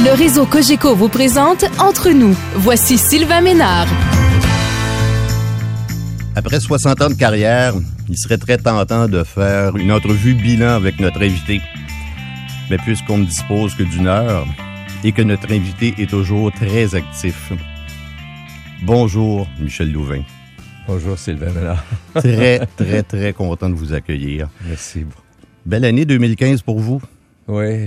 Le réseau Cogeco vous présente Entre nous. Voici Sylvain Ménard. Après 60 ans de carrière, il serait très tentant de faire une entrevue bilan avec notre invité. Mais puisqu'on ne dispose que d'une heure et que notre invité est toujours très actif. Bonjour, Michel Louvain. Bonjour, Sylvain Ménard. Très content de vous accueillir. Merci. Belle année 2015 pour vous. Oui,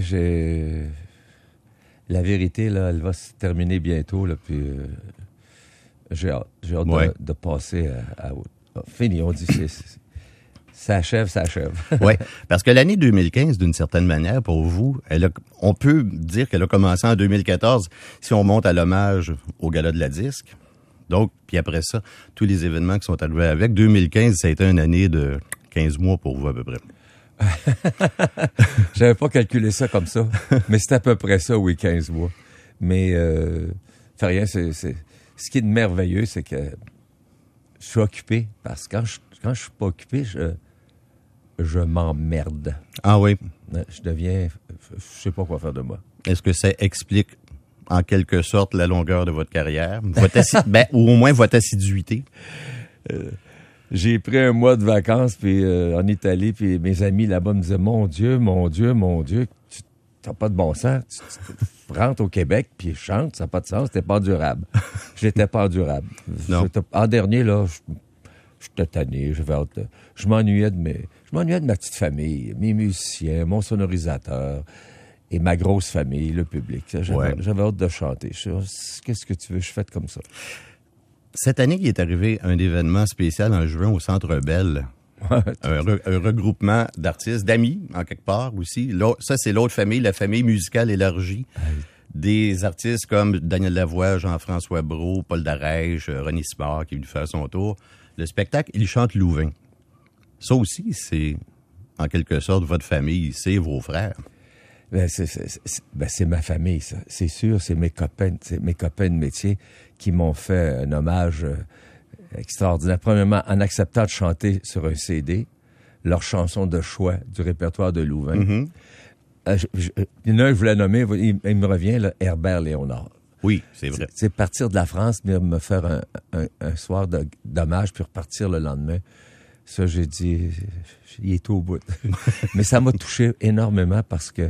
la vérité, là, elle va se terminer bientôt, là, puis j'ai hâte. J'ai hâte de passer à fini, on dit, ça achève. Oui, parce que l'année 2015, d'une certaine manière, pour vous, on peut dire qu'elle a commencé en 2014, si on monte à l'hommage au Gala de la disque. Donc, puis après ça, tous les événements qui sont arrivés avec. 2015, ça a été une année de 15 mois pour vous, à peu près. J'avais pas calculé ça comme ça, mais c'est à peu près ça, oui, 15 mois. Mais, fait rien, ce qui est merveilleux, c'est que je suis occupé, parce que quand je suis pas occupé, je m'emmerde. Ah oui? Je sais pas quoi faire de moi. Est-ce que ça explique en quelque sorte la longueur de votre carrière? Ou au moins votre assiduité? J'ai pris un mois de vacances puis en Italie, puis mes amis là-bas me disaient « Mon Dieu, tu n'as pas de bon sens. Tu rentres au Québec puis chante, ça n'a pas de sens, t'es pas durable. » J'étais pas durable. En dernier, là, j'étais tanné, je m'ennuyais de ma petite famille, mes musiciens, mon sonorisateur et ma grosse famille, le public. J'avais hâte de chanter. Qu'est-ce que tu veux? Je fais comme ça. Cette année, il est arrivé un événement spécial en juin au Centre Bell. un regroupement d'artistes, d'amis, en quelque part aussi. Ça, c'est l'autre famille, la famille musicale élargie. Des artistes comme Daniel Lavoie, Jean-François Brault, Paul Darèche, René Simard qui est venu faire son tour. Le spectacle, il chante Louvain. Ça aussi, c'est en quelque sorte votre famille, c'est vos frères. C'est ma famille, ça. C'est sûr, c'est mes copains de métier qui m'ont fait un hommage extraordinaire. Premièrement, en acceptant de chanter sur un CD leurs chansons de choix du répertoire de Louvain. Mm-hmm. Il y en a un, je voulais nommer, il me revient, là, Herbert Léonard. Oui, c'est vrai. C'est partir de la France, venir me faire un soir d'hommage, puis repartir le lendemain. Ça, j'ai dit, il est au bout. Mais ça m'a touché énormément parce que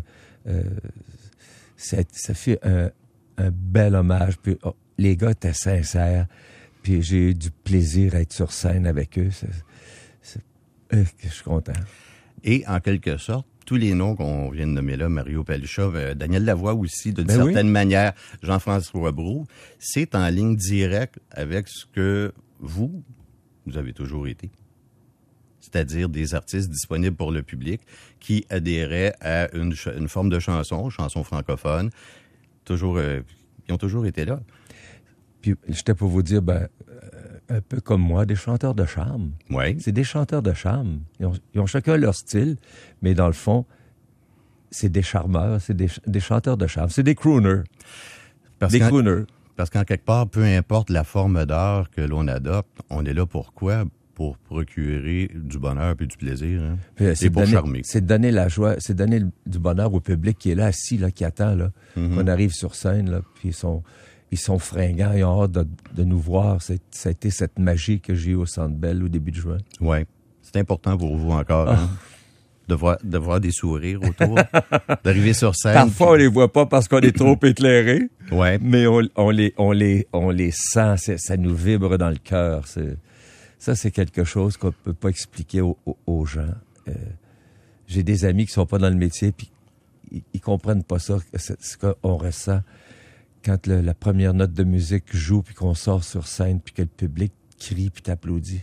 ça fait un bel hommage. Puis, les gars étaient sincères. Puis j'ai eu du plaisir à être sur scène avec eux. Je suis content. Et en quelque sorte, tous les noms qu'on vient de nommer là, Mario Pelcha, Daniel Lavoie aussi, d'une certaine manière, Jean-François Brault, c'est en ligne directe avec ce que vous avez toujours été. C'est-à-dire des artistes disponibles pour le public qui adhéraient à une forme de chanson francophone, qui ont toujours été là. Puis j'étais pour vous dire, un peu comme moi, des chanteurs de charme. Oui. C'est des chanteurs de charme. Ils ont chacun leur style, mais dans le fond, c'est des charmeurs, c'est des chanteurs de charme. C'est des crooners. Crooners. Parce qu'en quelque part, peu importe la forme d'art que l'on adopte, on est là pour quoi? Pour procurer du bonheur et du plaisir. Hein? C'est pour charmer. C'est de donner la joie, c'est de donner du bonheur au public qui est là, assis, là, qui attend, là, qu'on arrive sur scène, là, puis ils sont fringants, ils ont hâte de nous voir. Ça a été cette magie que j'ai eue au Centre Bell au début de juin. Oui. C'est important pour vous encore, hein? de voir des sourires autour, d'arriver sur scène. Parfois, on les voit pas parce qu'on est trop éclairé, mais on les sent, ça nous vibre dans le cœur. Ça, c'est quelque chose qu'on peut pas expliquer aux gens. J'ai des amis qui sont pas dans le métier, puis ils comprennent pas ça, ce qu'on ressent quand la première note de musique joue, puis qu'on sort sur scène, puis que le public crie, puis t'applaudit.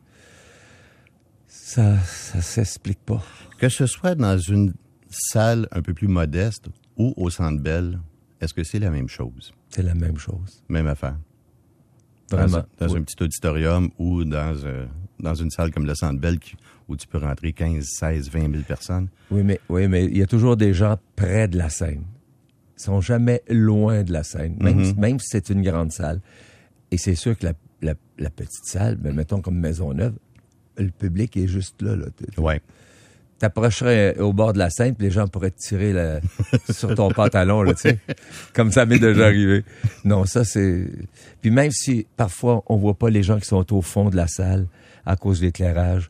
Ça s'explique pas. Que ce soit dans une salle un peu plus modeste ou au Centre Bell, est-ce que c'est la même chose? C'est la même chose. Même affaire. Vraiment. Dans un petit auditorium ou dans une salle comme le Centre Bell où tu peux rentrer 15, 16, 20 000 personnes. Oui, mais il y a toujours des gens près de la scène. Ils sont jamais loin de la scène, même si c'est une grande salle. Et c'est sûr que la petite salle, mettons comme Maisonneuve, le public est juste là. Oui. t'approcherais au bord de la scène, puis les gens pourraient te tirer sur ton pantalon, là, tu sais. Comme ça m'est déjà arrivé. Non, ça, c'est... Puis même si, parfois, on voit pas les gens qui sont au fond de la salle à cause de l'éclairage,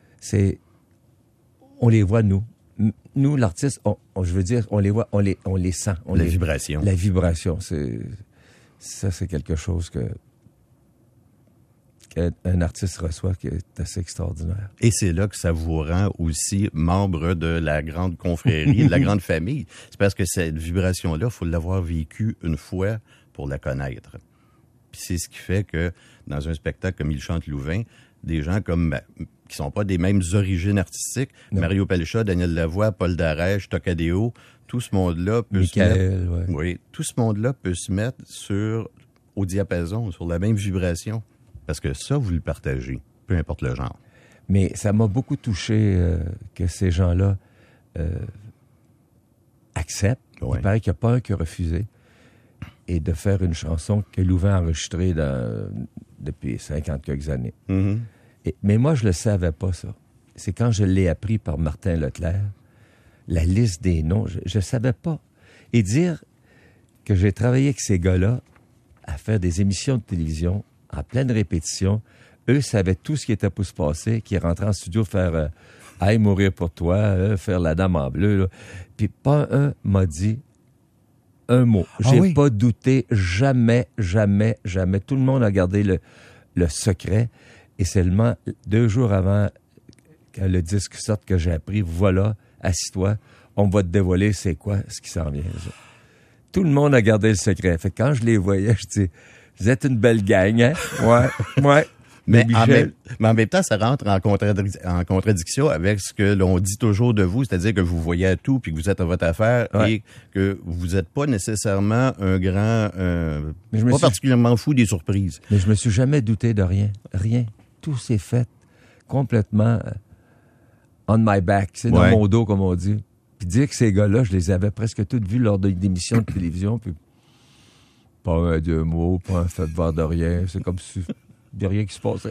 on les voit, nous. Nous, l'artiste, je veux dire, on les voit, on les sent. Vibration. La vibration, c'est quelque chose qu'un artiste reçoit qui est assez extraordinaire. Et c'est là que ça vous rend aussi membre de la grande confrérie, de la grande famille. C'est parce que cette vibration-là, il faut l'avoir vécue une fois pour la connaître. Puis c'est ce qui fait que, dans un spectacle comme Il chante Louvain, des gens qui sont pas des mêmes origines artistiques, non. Mario Pelcha, Daniel Lavoie, Paul Darèche, Tocadéo, tout ce monde-là peut tout ce monde-là peut se mettre au diapason, sur la même vibration. Parce que ça, vous le partagez, peu importe le genre. Mais ça m'a beaucoup touché que ces gens-là acceptent. Ouais. Il paraît qu'il n'y a pas un qui a refusé. Et de faire une chanson que Louvain a enregistrée depuis 50 quelques années. Mm-hmm. Mais moi, je le savais pas, ça. C'est quand je l'ai appris par Martin Leclerc, la liste des noms, je savais pas. Et dire que j'ai travaillé avec ces gars-là à faire des émissions de télévision en pleine répétition, eux savaient tout ce qui était pour se passer, qui rentraient en studio faire « Aïe, mourir pour toi », faire « La Dame en bleu ». Là. Puis pas un m'a dit un mot. J'ai pas douté, jamais, jamais, jamais. Tout le monde a gardé le secret. Et seulement 2 jours avant que le disque sorte que j'ai appris, voilà, assis-toi, on va te dévoiler c'est quoi ce qui s'en vient. Tout le monde a gardé le secret. Fait que quand je les voyais, je dis, vous êtes une belle gang, hein? Ouais. Mais en même temps, ça rentre en contradiction avec ce que l'on dit toujours de vous, c'est-à-dire que vous voyez à tout puis que vous êtes à votre affaire et que vous n'êtes pas nécessairement un grand... particulièrement fou des surprises. Mais je me suis jamais douté de rien. Rien. Tout s'est fait complètement on my back. C'est dans mon dos, comme on dit. Puis dire que ces gars-là, je les avais presque tous vus lors d'émissions de télévision, puis pas un deux mots, pas un fait de voir de rien. C'est comme si... Il n'y a rien qui se passait.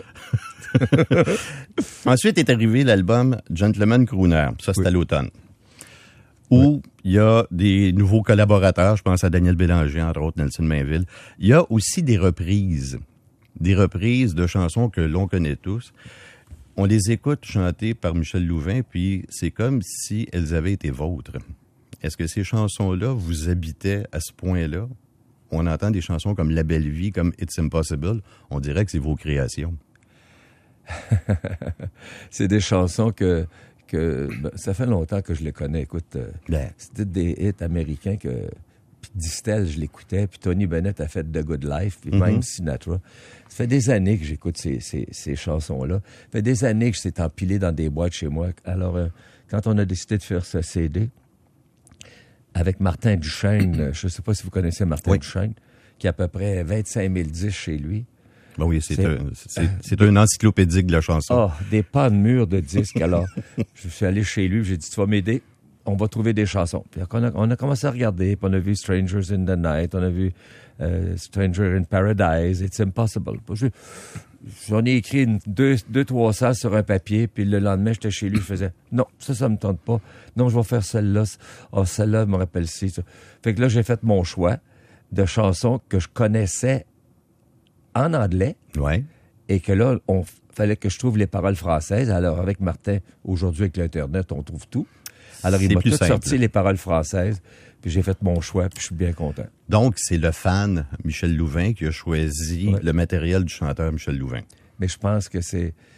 Ensuite est arrivé l'album Gentleman Crooner. Ça, c'est à l'automne. Où il y a des nouveaux collaborateurs. Je pense à Daniel Bélanger, entre autres, Nelson Mainville. Il y a aussi des reprises. Des reprises de chansons que l'on connaît tous. On les écoute chanter par Michel Louvain, puis c'est comme si elles avaient été vôtres. Est-ce que ces chansons-là vous habitaient à ce point-là? On entend des chansons comme La Belle Vie, comme It's Impossible. On dirait que c'est vos créations. C'est des chansons que ça fait longtemps que je les connais. Écoute, c'était des hits américains que... Puis Distel, je l'écoutais. Puis Tony Bennett a fait The Good Life. Puis même Sinatra. Ça fait des années que j'écoute ces chansons-là. Ça fait des années que c'est empilé dans des boîtes chez moi. Alors, quand on a décidé de faire ce CD... avec Martin Duchesne, je ne sais pas si vous connaissez Martin Duchesne, qui a à peu près 25 000 disques chez lui. Ben oui, c'est un encyclopédique de la chanson. Des pas de murs de disques. Alors, je suis allé chez lui, j'ai dit, tu vas m'aider, on va trouver des chansons. Puis on a commencé à regarder, puis on a vu Strangers in the Night, on a vu Stranger in Paradise, It's Impossible. J'en ai écrit 200-300 sur un papier, puis le lendemain, j'étais chez lui, je faisais « Non, ça me tente pas. Non, je vais faire celle-là. Celle-là me rappelle ci. » Fait que là, j'ai fait mon choix de chansons que je connaissais en anglais. Ouais. Et que là, fallait que je trouve les paroles françaises. Alors, avec Martin, aujourd'hui, avec l'Internet, on trouve tout. Alors, il m'a tout sorti les paroles françaises. Puis j'ai fait mon choix, puis je suis bien content. Donc, c'est le fan Michel Louvain qui a choisi le matériel du chanteur Michel Louvain. Mais je pense que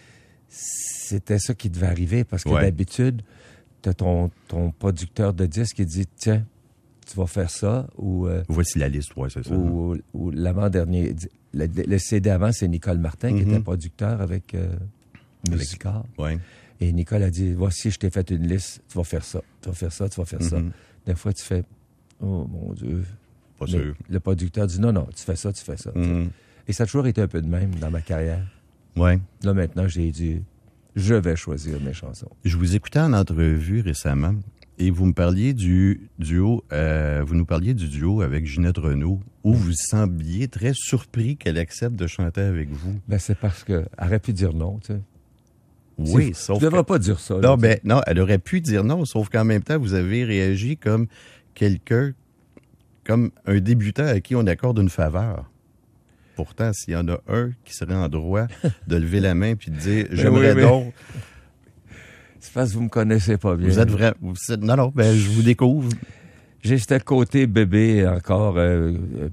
c'était ça qui devait arriver, parce que d'habitude, t'as ton producteur de disques qui dit « Tiens, tu vas faire ça », ou... Voici la liste, c'est ça. Ou l'avant-dernier... Le CD avant, c'est Nicole Martin, qui était producteur avec Musical. Et Nicole a dit « Voici, je t'ai fait une liste, tu vas faire ça, tu vas faire ça, tu vas faire ça. » Des fois, tu fais « Oh, mon Dieu. » Pas sûr. Le producteur dit « Non, tu fais ça, tu fais ça. » Et ça a toujours été un peu de même dans ma carrière. Ouais. Là, maintenant, j'ai dit « Je vais choisir mes chansons. » Je vous écoutais en entrevue récemment et vous me parliez du duo, vous nous parliez du duo avec Ginette Renault, où vous sembliez très surpris qu'elle accepte de chanter avec vous. Ben, c'est parce qu'elle aurait pu dire non, tu sais. Oui, sauf tu devrais pas dire ça. Non, non, elle aurait pu dire non, sauf qu'en même temps, vous avez réagi comme quelqu'un, comme un débutant à qui on accorde une faveur. Pourtant, s'il y en a un qui serait en droit de lever la main puis de dire « J'aimerais donc... » C'est parce que vous me connaissez pas bien. Vous êtes vrai. Non, je vous découvre. J'ai ce côté bébé encore. Je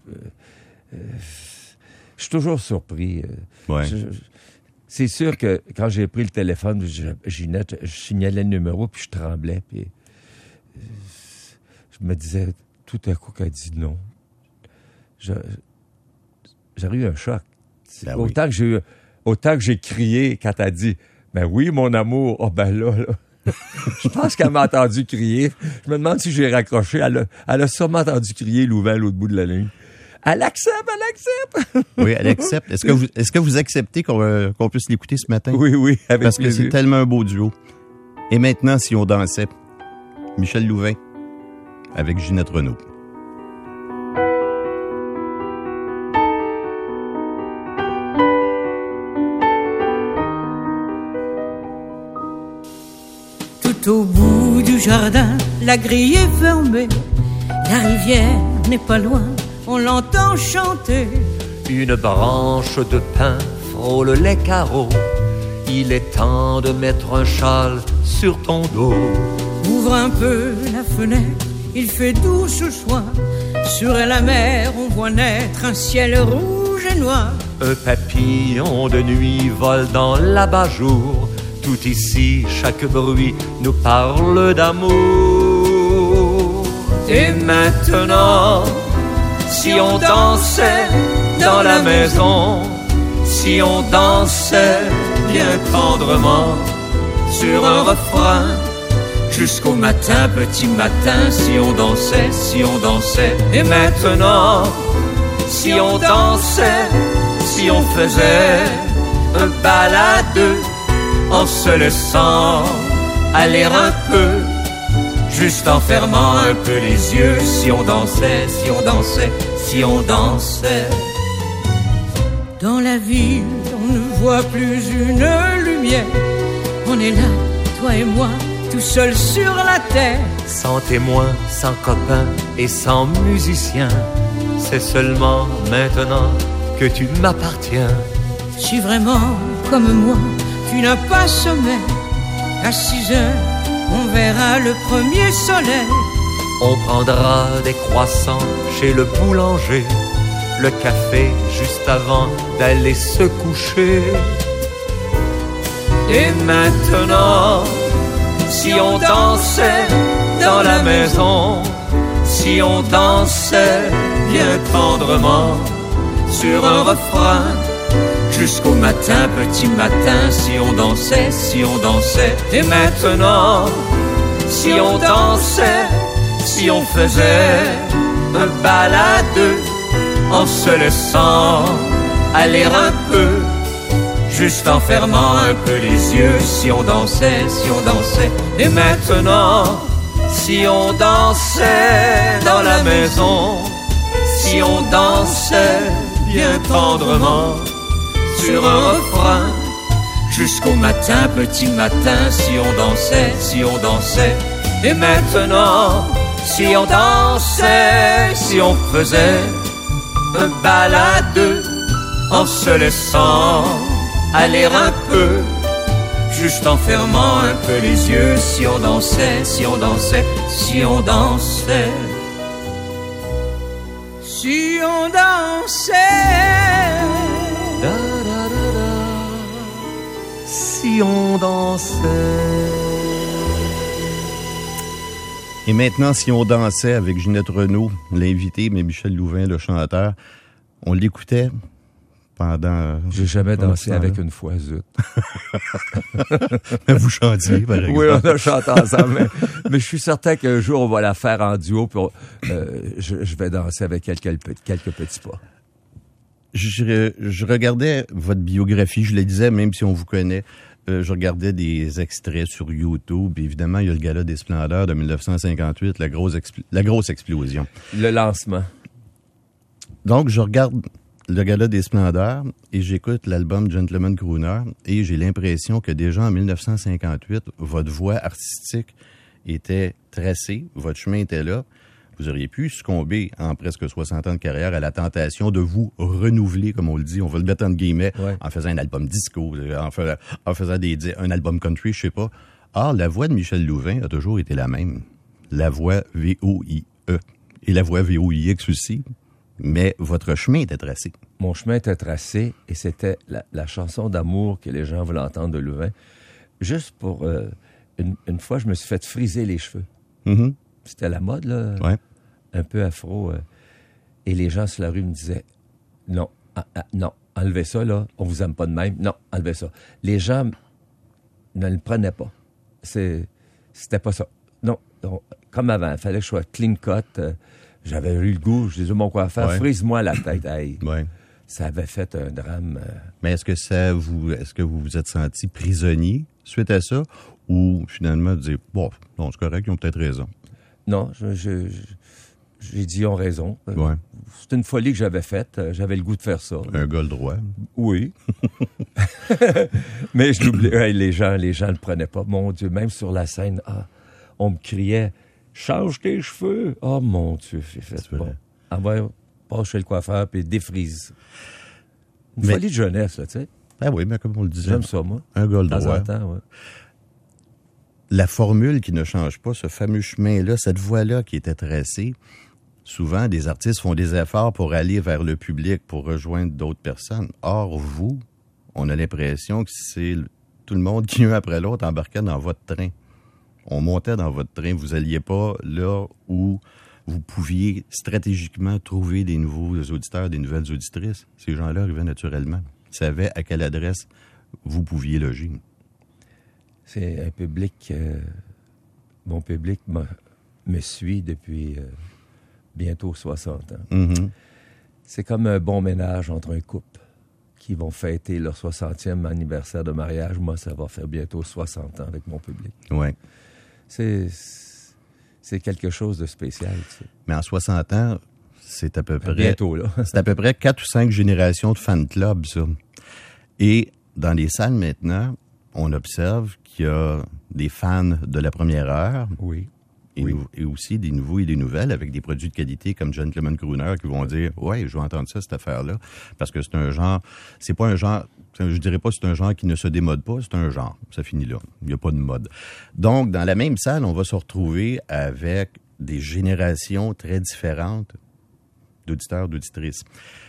suis toujours surpris. Ouais. C'est sûr que quand j'ai pris le téléphone, Ginette, je signalais le numéro puis je tremblais. Puis je me disais tout à coup qu'elle dit non. J'ai eu un choc. Ben autant que j'ai crié quand elle dit « Ben oui, mon amour. » Oh ben là. Je pense qu'elle m'a entendu crier. Je me demande si j'ai raccroché. Elle a sûrement entendu crier Louvain à l'autre bout de la ligne. Elle accepte! Oui, elle accepte. Est-ce que vous acceptez qu'on puisse l'écouter ce matin? Oui, avec Parce plaisir. que c'est tellement un beau duo. Et maintenant, si on dansait, Michel Louvain avec Ginette Renaud. Au bout du jardin, la grille est fermée. La rivière n'est pas loin, on l'entend chanter. Une branche de pin frôle les carreaux. Il est temps de mettre un châle sur ton dos. Ouvre un peu la fenêtre, il fait doux ce soir. Sur la mer, on voit naître un ciel rouge et noir. Un papillon de nuit vole dans l'abat-jour. Tout ici, chaque bruit nous parle d'amour. Et maintenant, si on dansait dans la maison, si on dansait bien tendrement sur un refrain, jusqu'au matin, petit matin, si on dansait. Et maintenant, si on dansait, si on faisait un balade, en se laissant aller un peu, juste en fermant un peu les yeux, si on dansait. Dans la ville, on ne voit plus une lumière. On est là, toi et moi, tout seul sur la terre. Sans témoin, sans copain et sans musicien. C'est seulement maintenant que tu m'appartiens. Si vraiment, comme moi, tu n'as pas sommeil, à 6 heures, on verra le premier soleil. On prendra des croissants chez le boulanger, le café juste avant d'aller se coucher. Et maintenant, si on dansait dans la maison, si on dansait bien tendrement sur un refrain, jusqu'au matin, petit matin, si on dansait. Et maintenant, si on dansait, si on faisait un balade, en se laissant aller un peu, juste en fermant un peu les yeux, si on dansait. Et maintenant, si on dansait dans la maison, si on dansait bien tendrement sur un refrain, jusqu'au matin, petit matin, si on dansait. Et maintenant, si on dansait, si on faisait un balade, en se laissant aller un peu, juste en fermant un peu les yeux, si on dansait. Si on dansait. Si on dansait. Si on dansait. Et maintenant, si on dansait avec Ginette Renaud, l'invité, mais Michel Louvain, le chanteur, on l'écoutait pendant... J'ai jamais dansé avec une fois, zut. Mais vous chantiez, par exemple. Oui, on a chanté ensemble, mais je suis certain qu'un jour, on va la faire en duo, puis je vais danser avec quelques petits pas. Je regardais votre biographie, je le disais, même si on vous connaît, je regardais des extraits sur YouTube. Évidemment, il y a le Gala des Splendeurs de 1958, la grosse explosion. Le lancement. Donc, je regarde le Gala des Splendeurs et j'écoute l'album Gentleman Crooner et j'ai l'impression que déjà en 1958, votre voix artistique était tracée, votre chemin était là. Vous auriez pu succomber en presque 60 ans de carrière à la tentation de vous renouveler, comme on le dit, on va le mettre entre guillemets, en faisant un album disco, en faisant un album country, je sais pas. Or, la voix de Michel Louvain a toujours été la même. La voix V-O-I-E et la voix V-O-I-X aussi. Mais votre chemin était tracé. Mon chemin était tracé et c'était la chanson d'amour que les gens voulaient entendre de Louvain. Juste pour... une fois, je me suis fait friser les cheveux. Mm-hmm. C'était la mode, là. Ouais. Un peu afro. Et les gens sur la rue me disaient, non, non, enlevez ça, là. On vous aime pas de même. Non, enlevez ça. Les gens ne le prenaient pas. C'était pas ça. Non, comme avant, il fallait que je sois clean cut. J'avais eu le goût, je disais, mon coiffeur, frise-moi la tête. Hey. Ouais. Ça avait fait un drame. Mais est-ce que vous vous êtes senti prisonnier suite à ça? Ou finalement, vous dites, bon, non, c'est correct, ils ont peut-être raison. Non, j'ai dit, ils ont raison. Ouais. C'est une folie que j'avais faite. J'avais le goût de faire ça. Un gars le droit. Oui. Mais je l'oubliais. Les gens ne le prenaient pas. Mon Dieu, même sur la scène, on me criait, change tes cheveux. Oh mon Dieu, j'ai fait ça. Bon. Passe chez le coiffeur puis défrise. Une folie de jeunesse, là, tu sais. Ben oui, mais comme on le disait. J'aime ça, moi. Un gars le droit. De temps en temps, ouais. La formule qui ne change pas, ce fameux chemin-là, cette voie-là qui était tracée, souvent, des artistes font des efforts pour aller vers le public, pour rejoindre d'autres personnes. Or, vous, on a l'impression que c'est tout le monde qui, un après l'autre, embarquait dans votre train. On montait dans votre train. Vous alliez pas là où vous pouviez stratégiquement trouver des nouveaux auditeurs, des nouvelles auditrices. Ces gens-là arrivaient naturellement. Ils savaient à quelle adresse vous pouviez loger. C'est un public... mon public me suit depuis bientôt 60 ans. Mm-hmm. C'est comme un bon ménage entre un couple qui vont fêter leur 60e anniversaire de mariage. Moi, ça va faire bientôt 60 ans avec mon public. Oui. C'est quelque chose de spécial. Tu sais. Mais en 60 ans, c'est à peu près... Bientôt, là. C'est à peu près 4 ou 5 générations de fan club, ça. Et dans les salles maintenant, on observe qu'il y a des fans de la première heure. Oui. Et aussi des nouveaux et des nouvelles avec des produits de qualité comme Gentleman Crooner qui vont dire « Ouais, je vais entendre ça, cette affaire-là. » Parce que c'est un genre... C'est pas un genre... Je dirais pas que c'est un genre qui ne se démode pas, c'est un genre. Ça finit là. Il n'y a pas de mode. Donc, dans la même salle, on va se retrouver avec des générations très différentes d'auditeurs, d'auditrices.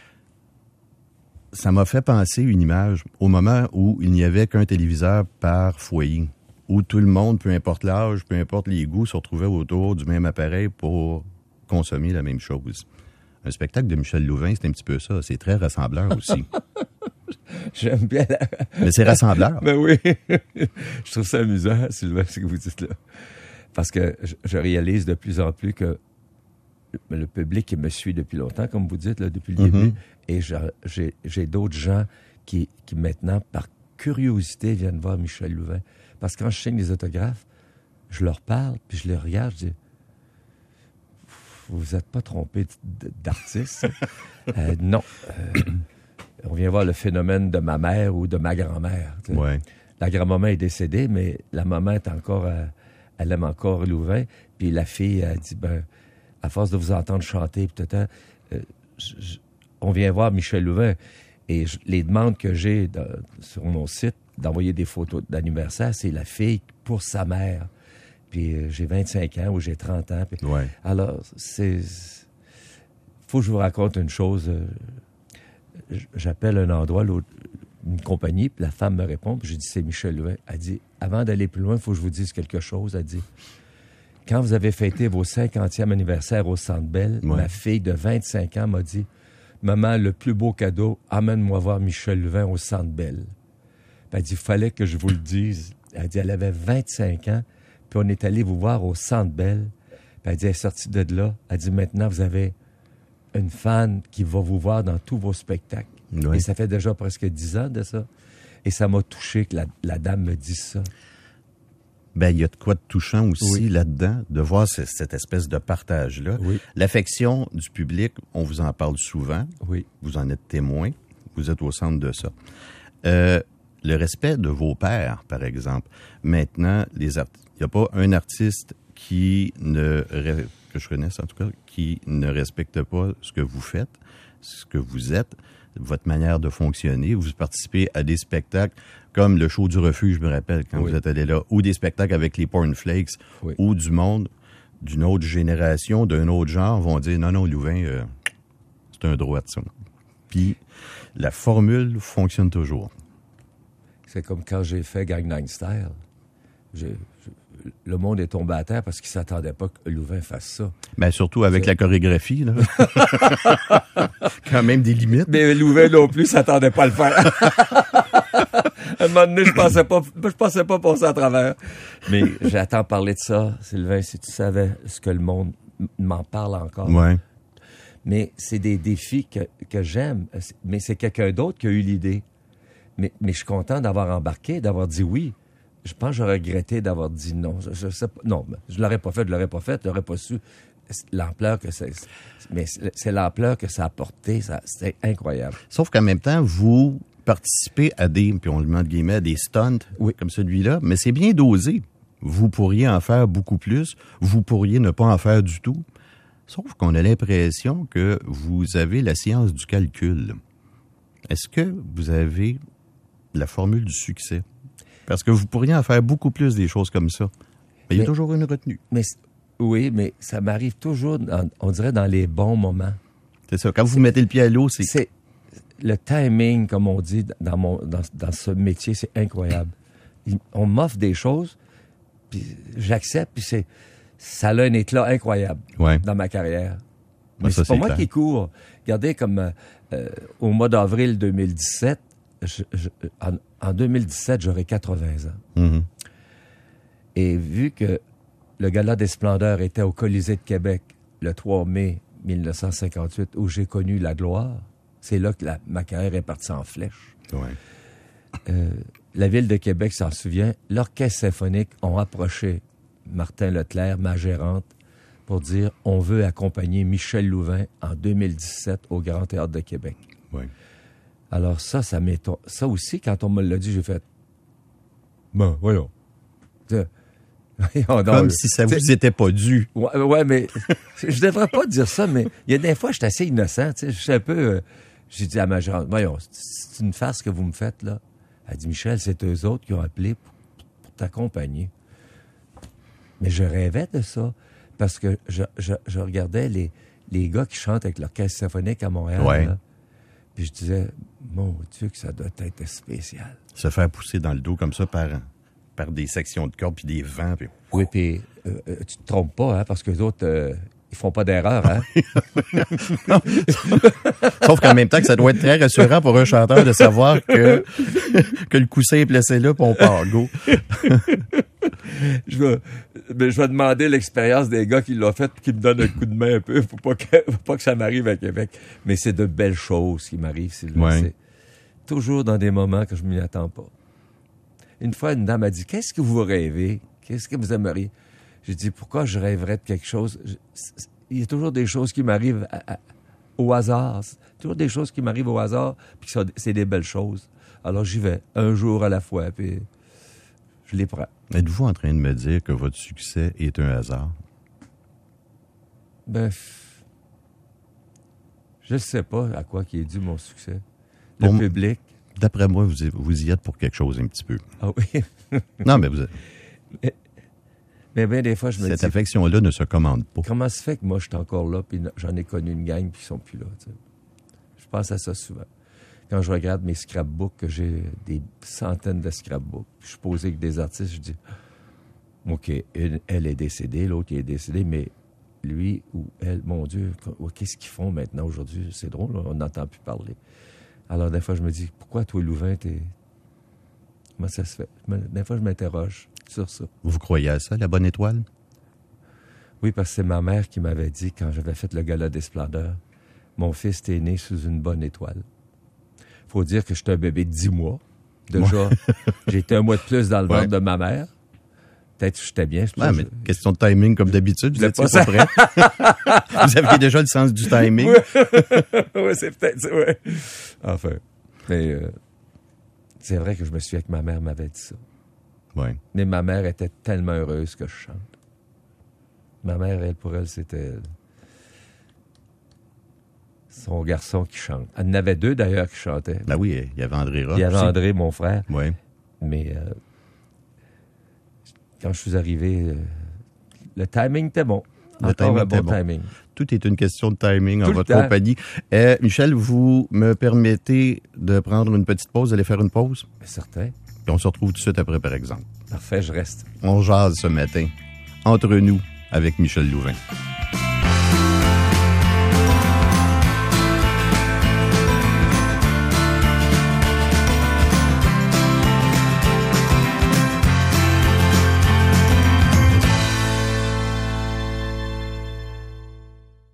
Ça m'a fait penser une image au moment où il n'y avait qu'un téléviseur par foyer, où tout le monde, peu importe l'âge, peu importe les goûts, se retrouvait autour du même appareil pour consommer la même chose. Un spectacle de Michel Louvain, c'est un petit peu ça. C'est très rassembleur aussi. J'aime bien Mais c'est rassembleur. Ben oui. Je trouve ça amusant, Sylvain, ce que vous dites là. Parce que je réalise de plus en plus que le public me suit depuis longtemps, comme vous dites, là, depuis le début. Et j'ai d'autres gens qui maintenant, par curiosité, viennent voir Michel Louvain. Parce que quand je signe les autographes, je leur parle, puis je les regarde, je dis « Vous vous êtes pas trompé d'artiste? » Non. On vient voir le phénomène de ma mère ou de ma grand-mère. Ouais. La grand-maman est décédée, mais la maman est encore... elle aime encore Louvain. Puis la fille a dit, à force de vous entendre chanter, peut-être, on vient voir Michel Louvain. Et les demandes que j'ai sur mon site d'envoyer des photos d'anniversaire, c'est la fille pour sa mère. Puis j'ai 25 ans ou j'ai 30 ans. Puis, ouais. Alors, faut que je vous raconte une chose. J'appelle un endroit, une compagnie, puis la femme me répond, puis j'ai dit, c'est Michel Louvain. Elle dit, avant d'aller plus loin, il faut que je vous dise quelque chose. Elle dit, quand vous avez fêté vos 50e anniversaire au Centre Bell, ma fille de 25 ans m'a dit, maman, le plus beau cadeau, amène-moi voir Michel Louvain au Centre Bell. Puis elle dit, il fallait que je vous le dise. Elle dit, elle avait 25 ans, puis on est allé vous voir au Centre Bell. Puis elle dit, elle est sortie de là. Elle dit, maintenant, vous avez une fan qui va vous voir dans tous vos spectacles. Oui. Et ça fait déjà presque 10 ans de ça. Et ça m'a touché que la dame me dise ça. Ben, il y a de quoi de touchant aussi Oui. là-dedans, de voir cette espèce de partage-là. Oui. L'affection du public, on vous en parle souvent. Oui. Vous en êtes témoin. Vous êtes au centre de ça. Le respect de vos pairs, par exemple. Maintenant, il n'y a pas un artiste que je connaisse en tout cas, qui ne respecte pas ce que vous faites, ce que vous êtes, votre manière de fonctionner. Vous participez à des spectacles comme le show du refuge, je me rappelle, quand Oui. vous êtes allé là, ou des spectacles avec les Porn Flakes, Oui. ou du monde d'une autre génération, d'un autre genre, vont dire, non, Louvain, c'est un droit de ça. Puis, la formule fonctionne toujours. C'est comme quand j'ai fait Gangnam Style. Le monde est tombé à terre parce qu'il ne s'attendait pas que Louvain fasse ça. Ben, surtout avec la chorégraphie, là. Quand même des limites. Mais Louvain non plus s'attendait pas à le faire. À un moment donné, je pensais pas passer à travers. Mais j'attends parler de ça, Sylvain, si tu savais ce que le monde m'en parle encore. Ouais. Mais c'est des défis que j'aime. Mais c'est quelqu'un d'autre qui a eu l'idée. Mais je suis content d'avoir embarqué, d'avoir dit oui. Je pense que j'aurais regretté d'avoir dit non. Je sais pas. Non, je l'aurais pas fait, je l'aurais pas su l'ampleur que c'est. Mais c'est l'ampleur que ça a porté. C'est incroyable. Sauf qu'en même temps, vous participez à puis on le met entre guillemets, à des stunts Oui. comme celui-là, mais c'est bien dosé. Vous pourriez en faire beaucoup plus. Vous pourriez ne pas en faire du tout. Sauf qu'on a l'impression que vous avez la science du calcul. Est-ce que vous avez la formule du succès? Parce que vous pourriez en faire beaucoup plus des choses comme ça. Mais il y a toujours une retenue. Oui, mais ça m'arrive toujours, on dirait, dans les bons moments. C'est ça. Quand vous mettez le pied à l'eau, C'est le timing, comme on dit dans ce métier, c'est incroyable. On m'offre des choses, puis j'accepte, puis ça a un éclat incroyable dans ma carrière. Mais ça, c'est pas c'est moi clair. qui cours. Regardez, comme au mois d'avril 2017, en 2017, j'aurai 80 ans. Mhm. Et vu que le Gala des Splendeurs était au Colisée de Québec le 3 mai 1958, où j'ai connu la gloire, c'est là que ma carrière est partie en flèche. Ouais. La Ville de Québec s'en souvient. L'Orchestre symphonique ont approché Martin Leclerc, ma gérante, pour dire « On veut accompagner Michel Louvain en 2017 au Grand Théâtre de Québec. Ouais. » Alors ça m'étonne. Ça aussi, quand on me l'a dit, j'ai fait « Bon, voyons. » Comme si ça vous était pas dû. Ouais, mais je devrais pas dire ça, mais il y a des fois, je suis assez innocent. Je suis un peu... j'ai dit à ma gérante, voyons, c'est une farce que vous me faites, là. Elle dit, Michel, c'est eux autres qui ont appelé pour t'accompagner. Mais je rêvais de ça, parce que je regardais les gars qui chantent avec l'Orchestre symphonique à Montréal, Ouais. là. Puis je disais, mon Dieu, que ça doit être spécial. Se faire pousser dans le dos comme ça par des sections de cordes puis des vents. Puis... Oui, puis tu te trompes pas, hein, parce que les autres, ils font pas d'erreur, hein. Sauf qu'en même temps que ça doit être très rassurant pour un chanteur de savoir que le coussin est placé là, puis on part, go. Je vais demander l'expérience des gars qui l'ont fait et qui me donnent un coup de main un peu pour pas que ça m'arrive à Québec. Mais c'est de belles choses qui m'arrivent, Sylvain. Ouais. C'est toujours dans des moments que je m'y attends pas. Une fois, une dame a dit, qu'est-ce que vous rêvez? Qu'est-ce que vous aimeriez? J'ai dit, pourquoi je rêverais de quelque chose? Il y a toujours des choses qui m'arrivent au hasard. Toujours des choses qui m'arrivent au hasard, puis c'est des belles choses. Alors j'y vais, un jour à la fois, puis je les prends. Êtes-vous en train de me dire que votre succès est un hasard? Ben, je sais pas à quoi qui est dû mon succès. Le Bon, public. D'après moi, vous y êtes pour quelque chose un petit peu. Ah oui. Non, mais Mais bien des fois, je me cette dis, affection-là ne se commande pas. comment se fait que moi, je suis encore là, puis j'en ai connu une gang, puis ils sont plus là, tu sais. Je pense à ça souvent. Quand je regarde mes scrapbooks, que j'ai des centaines de scrapbooks, puis je suis posé avec des artistes, je dis, OK, elle est décédée, l'autre il est décédé, mais lui ou elle, mon Dieu, qu'est-ce qu'ils font maintenant aujourd'hui? C'est drôle, on n'entend plus parler. Alors, des fois, je me dis, pourquoi toi, Louvain, comment ça se fait? Des fois, je m'interroge sur ça. Vous croyez à ça, la bonne étoile? Oui, parce que c'est ma mère qui m'avait dit, quand j'avais fait le Gala des Splendeurs, mon fils est né sous une bonne étoile. Faut dire que j'étais un bébé de 10 mois. Déjà, j'ai été un mois de plus dans le ventre de ma mère. Peut-être que j'étais bien. Ouais, mais question de timing, comme d'habitude, vous n'étiez pas prêt. Vous aviez déjà le sens du timing. Oui, c'est peut-être ça, ouais. Enfin, mais c'est vrai que je me souviens que ma mère m'avait dit ça. Oui. Mais ma mère était tellement heureuse que je chante. Ma mère, pour elle, c'était son garçon qui chante. Elle en avait 2, d'ailleurs, qui chantaient. Ben oui, il y avait André Rock. Il y avait aussi. André, mon frère. Oui. Mais quand je suis arrivé, le timing était bon. Le Encore timing un bon était bon. timing. Tout est une question de timing Tout en le votre temps. compagnie. Michel, vous me permettez de prendre une petite pause, d'aller faire une pause? Mais certain. Puis on se retrouve tout de suite après, par exemple. Parfait, je reste. On jase ce matin, entre nous, avec Michel Louvain.